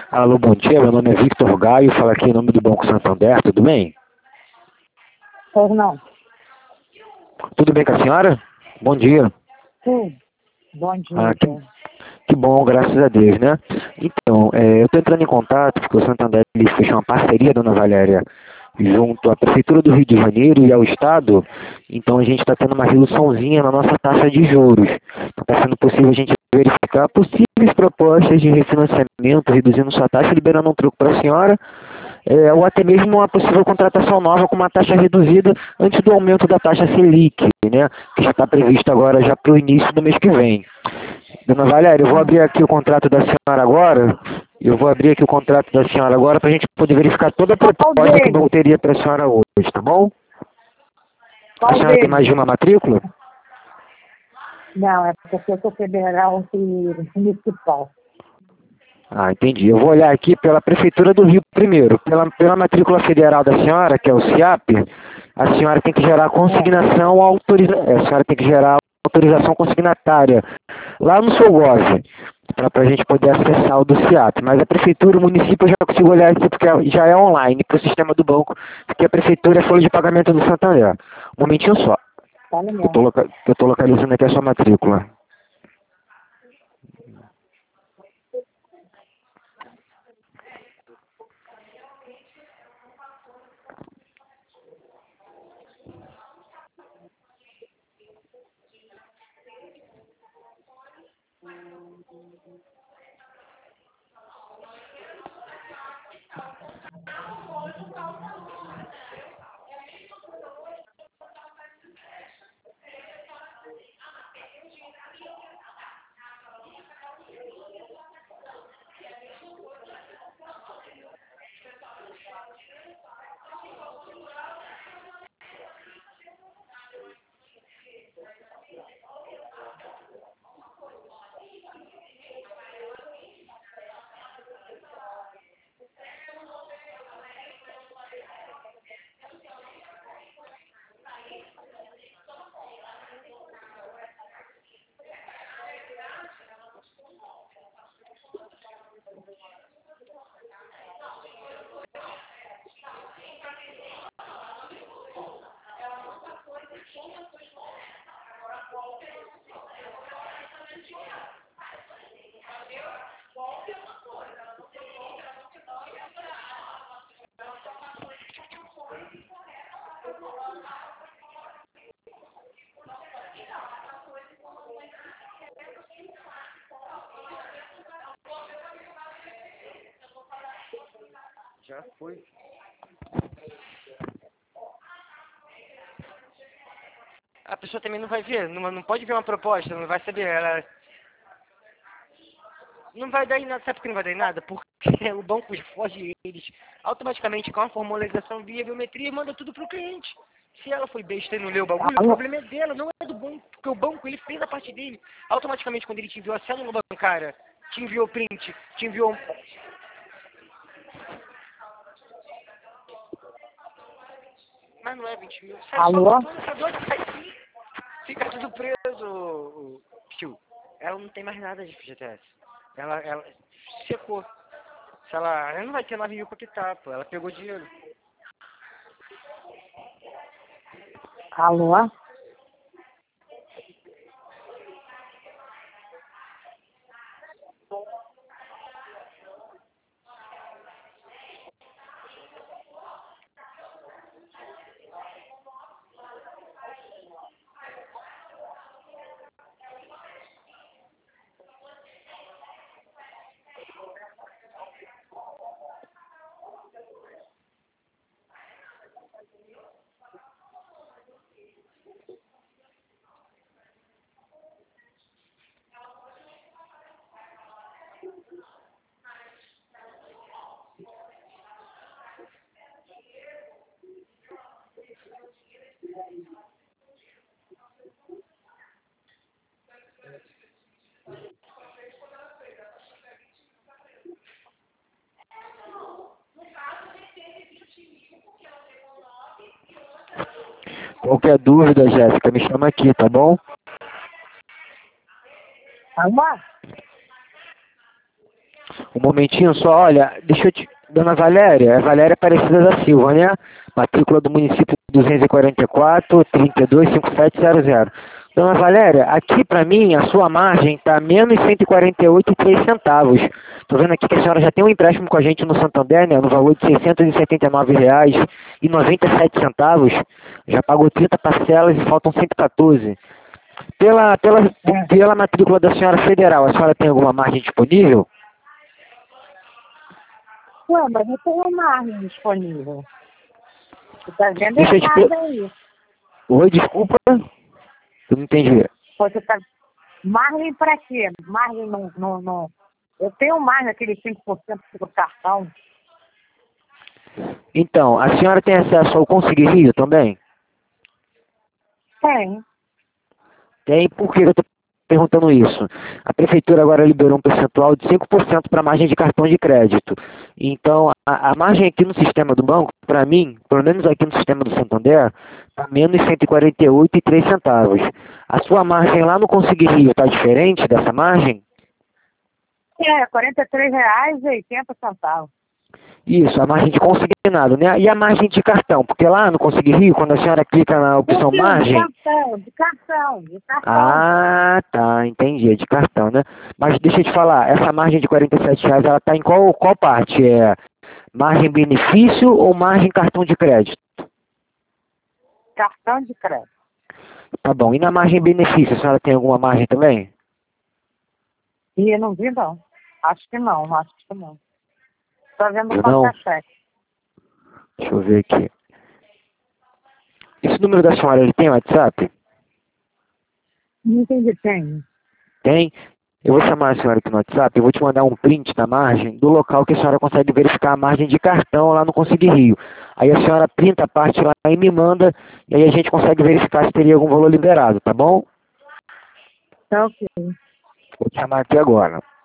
Alô, bom dia. Meu nome é Victor Gaio. Falo aqui em nome do Banco Santander. Tudo bem? Pois não. Tudo bem com a senhora? Bom dia. Sim. Bom dia, Ah, Deus. que bom, graças a Deus, né? Então, eu estou entrando em contato porque o Santander ele fechou uma parceria, dona Valéria, junto à Prefeitura do Rio de Janeiro e ao Estado. Então, a gente está tendo uma reduçãozinha na nossa taxa de juros. Está sendo possível a gente verificar possíveis propostas de refinanciamento, reduzindo sua taxa, liberando um troco para a senhora, ou até mesmo uma possível contratação nova com uma taxa reduzida antes do aumento da taxa Selic, né? Que já está previsto agora já para o início do mês que vem. Dona Valéria, eu vou abrir aqui o contrato da senhora agora. Para a gente poder verificar toda a Qual proposta que o banco deles? teria para a senhora hoje, tá bom? A Qual senhora tem mais deles? de uma matrícula? Não, é porque eu sou federal e municipal. Ah, entendi. Eu vou olhar aqui pela Prefeitura do Rio primeiro. Pela matrícula federal da senhora, que é o CIAP, a senhora tem que gerar consignação, a senhora tem que gerar autorização consignatária lá no seu Gov, para a gente poder acessar o do CIAP. Mas a Prefeitura, o município, eu já consigo olhar aqui porque já é online para o sistema do banco, porque a Prefeitura é folha de pagamento do Santander. Um momentinho só. Tá no Eu meu. estou localizando aqui a sua matrícula. Já foi. A pessoa também não vai ver, não pode ver uma proposta, não vai saber. Ela não vai dar em nada. Sabe por que não vai dar em nada? Porque o banco foge eles automaticamente com a formalização via biometria e manda tudo pro cliente. Se ela foi besta e não leu o bagulho, o Alô? problema é dela, não é do banco. Porque o banco ele fez a parte dele. Automaticamente, quando ele te enviou a célula bancária, te enviou print, te enviou. Mas não é 20 mil. Sai só Alô? tudo, essa dor sai sim. Fica tudo preso, tio. Ela não tem mais nada de FGTS. Ela secou. Se ela não vai ter 9 mil pra quitar, pô. Ela pegou dinheiro. Alô? Qualquer dúvida, Jéssica, me chama aqui, tá bom? Alô? Um momentinho só, olha, deixa eu te... Dona Valéria, é Valéria Aparecida da Silva, né? Matrícula do município 244 32 5700. Dona Valéria, aqui para mim a sua margem está menos 148,03 centavos. Estou vendo aqui que a senhora já tem um empréstimo com a gente no Santander, né, no valor de R$ 679,97. Já pagou 30 parcelas e faltam 114. Pela matrícula da senhora federal, a senhora tem alguma margem disponível? Ué, mas eu tenho margem disponível. Você está vendo Deixa eu te errado aí. Oi, desculpa, eu não entendi. Você tá... Margem para quê? Margem não. Eu tenho margem aquele 5% do cartão. Então, a senhora tem acesso ao Conseguir Rio também? Tem. Tem, por que eu estou perguntando isso? A prefeitura agora liberou um percentual de 5% para a margem de cartão de crédito. Então, a margem aqui no sistema do banco, para mim, pelo menos aqui no sistema do Santander, está menos 148,03 centavos. A sua margem lá no Conseguir Rio está diferente dessa margem? É, R$ 43,80. Isso, a margem de consignado, né? E a margem de cartão? Porque lá no Conseguir Rio, quando a senhora clica na opção margem... De cartão. Ah, tá, entendi, é de cartão, né? Mas deixa eu te falar, essa margem de R$ 47,00, ela tá em qual parte? É margem benefício ou margem cartão de crédito? Cartão de crédito. Tá bom, e na margem benefício, a senhora tem alguma margem também? E eu não vi, não. Acho que não. Estou vendo o Não? contra-cheque. Deixa eu ver aqui. Esse número da senhora, ele tem WhatsApp? Não entendi, tem. Tem? Eu vou chamar a senhora aqui no WhatsApp, eu vou te mandar um print da margem do local que a senhora consegue verificar a margem de cartão lá no Conseguir Rio. Aí a senhora printa a parte lá e me manda, e aí a gente consegue verificar se teria algum valor liberado, tá bom? Tá ok. Vou te chamar aqui agora.